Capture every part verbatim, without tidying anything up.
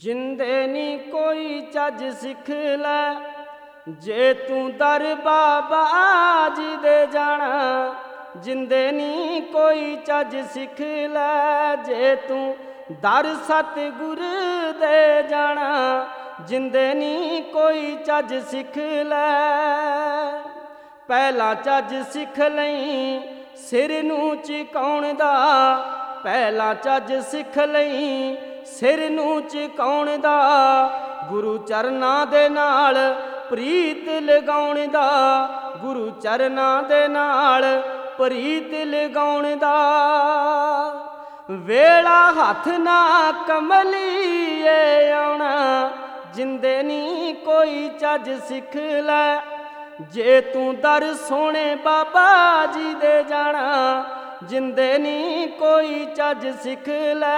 जिंदे नी कोई चज सिख लै, जे तू दर बाबा जी दे जाना। जिंदे नी कोई चज सिख लै, जे तू दर सतगुर दे जाना। जिंदे नी कोई चज सिख लै, पहला चज सिख लई सिर नूं झुकाउण दा। पहला चज सिख लई सिर नूं झुकाउण दा, गुरु चरनां दे नाल प्रीत लगाउण दा। गुरु चरनां दे नाल प्रीत लगाउण दा। वेला हथ ना कमलीए आउणा, जिंदे नी कोई चज सिख लै, जे तू दर सोने बाबा जी दे जाना। जिंदे नी कोई चज सिख लै,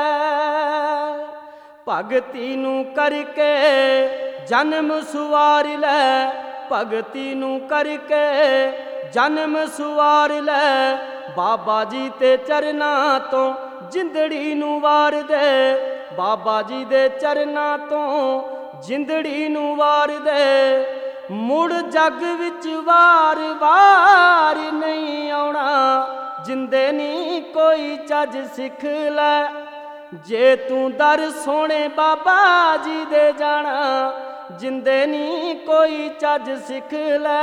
भगती नूं करके जन्म सुवार लै। भगती नूं करके जन्म सुवार लै, बाबा जी ते चरनां तो जिंदड़ी नूं वार दे। बाबा जी दे चरनां तो जिंदड़ी नूं वार दे। मुड़ जग विच वार वार नहीं आउणा, जिंदे नी कोई चज सिख लै, जे तू दर सोने बाबा जी दे जाना। जिंदे नी कोई चज सिख लै,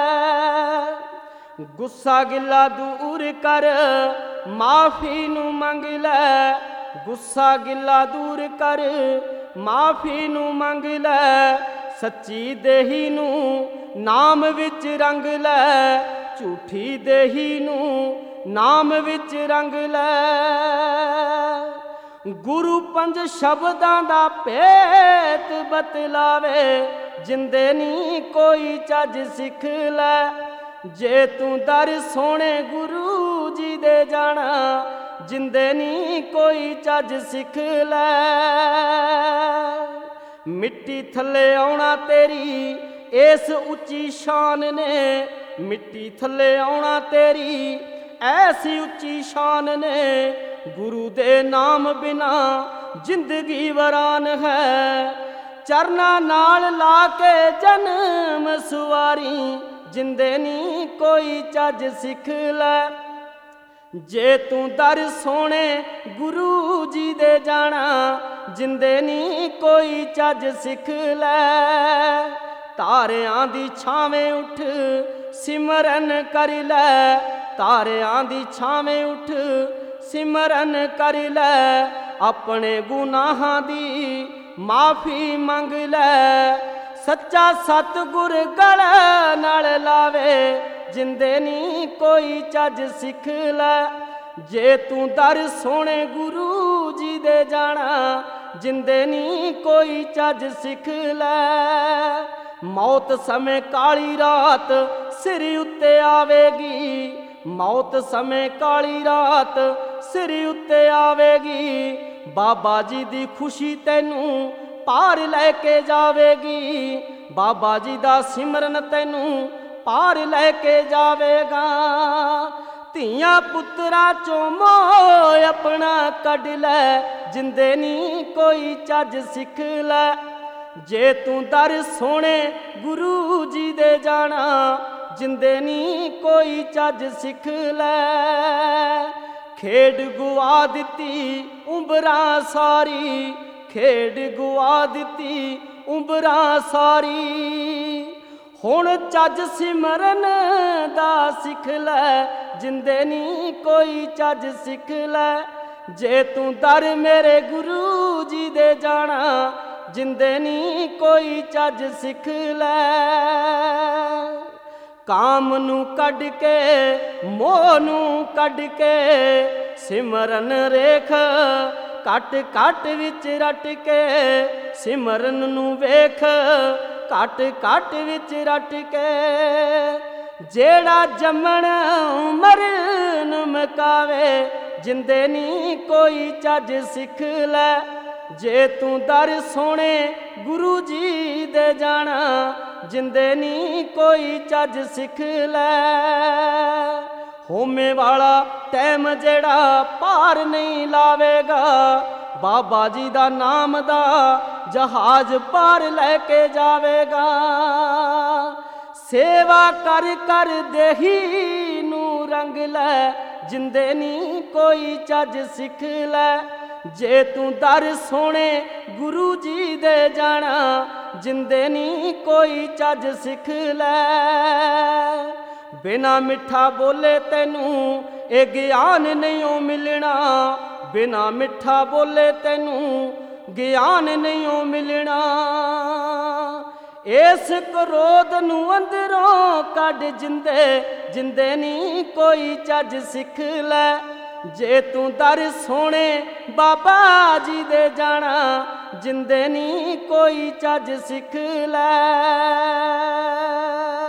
गुस्सा गिला दूर कर माफी नूं मंग लै। गुस्सा गिला दूर कर माफी नूं मंग लै, सच्ची देही नूं नाम विच रंग लै। झूठी देही नूं नाम विच रंग लै, गुरु पंज शब्दां दा भेत बतलावे। जिंदे नी कोई चज सिख लै, जे तू दर सोने गुरु जी दे जाना। जिंदे नी कोई चज सिख लै, मिट्टी थले आउणा तेरी इस उच्ची शान ने। मिट्टी थले आउणा तेरी ऐसी उच्ची शान ने, गुरु दे नाम बिना जिंदगी वरान है। चरना नाल ला के जन्म सुवारी, जिंदे नी कोई चज सिख लै, जे तू दर सोने गुरु जी दे जाना। जिंदे नी कोई चज सिख लै, तारियां दी छावें उठ सिमरन कर लै। तारियां दी छावें उठ सिमरन कर लै, अपने गुनाहां दी माफी मंग लै। सच्चा सतगुर गल नाल लावे, जिंदे नी कोई चज सिख लै, जे तू दर सोने गुरु जी दे जाना। जिंदे नी कोई चज सिख लै, मौत समय काली रात सिर उत्ते आवेगी। मौत समय काली रात सिर उत्ते आवेगी, बाबा जी दी खुशी तैनू पार लैके जावेगी। बाबा जी दा सिमरन तैनू पार लैके जावेगा। धीआं पुत्तरां चों मोह अपना कढ लै, जिंदे नी कोई चज सिख लै, जे तू दर सोने गुरु जी दे जाना। जिंदे नी कोई चज सिख लै, खेड गुआ दिती उंबरां सारी। खेड गुआ दिती उंबरां सारी, हुण चज सिमरन दा सिख लै, जिंदे नी कोई चज सिख लै, जे तू दर मेरे गुरु जी दे जाना। जिंदे नी कोई चज सिख लै, काम नूं कढ के मोह नूं कढ के सिमरन रेख घट घट विच रट के। सिमरन नूं वेख घट घट विच रट के, जेड़ा जमन मरन मकावे। जिंदे नी कोई चज सिख लै, जे तू दर सोने गुरु जी दे जाना। जिंदे नी कोई चज सिख लै, होमे वाला टैम जेड़ा पार नहीं लावेगा। ਬਾਬਾ ਜੀ ਦਾ ਨਾਮ ਦਾ ਜਹਾਜ਼ ਪਾਰ ਲੈ ਕੇ ਜਾਵੇਗਾ। ਸੇਵਾ ਕਰ ਕਰ ਦੇਹੀ ਨੂੰ ਰੰਗ ਲੈ, ਜਿੰਦੇ ਨੀ ਕੋਈ ਚੱਜ ਸਿੱਖ ਲੈ। ਜੇ ਤੂੰ ਦਰ ਸੋਹਣੇ ਗੁਰੂ ਜੀ ਦੇ ਜਾਣਾ, ਜਿੰਦੇ ਨੀ ਕੋਈ ਚੱਜ ਸਿੱਖ ਲੈ। ਬਿਨਾ ਮਿੱਠਾ ਬੋਲੇ ਤੈਨੂੰ ਇਹ ਗਿਆਨ ਨਹੀਂ ਓ ਮਿਲਣਾ, ਬਿਨਾ ਮਿੱਠਾ ਬੋਲੇ ਤੈਨੂੰ ਗਿਆਨ ਨਹੀਂ ਓ ਮਿਲਣਾ। ਇਸ ਕ੍ਰੋਧ ਨੂੰ ਅੰਦਰੋਂ ਕੱਢ, ਜਿੰਦੇ ਜਿੰਦੇ ਨੀ ਕੋਈ ਚੱਜ ਸਿੱਖ ਲੈ। ਜੇ ਤੂੰ ਦਰ ਸੋਹਣੇ ਬਾਬਾ ਜੀ ਦੇ ਜਾਣਾ, ਜਿੰਦੇ ਨੀ ਕੋਈ ਚੱਜ ਸਿੱਖ ਲੈ।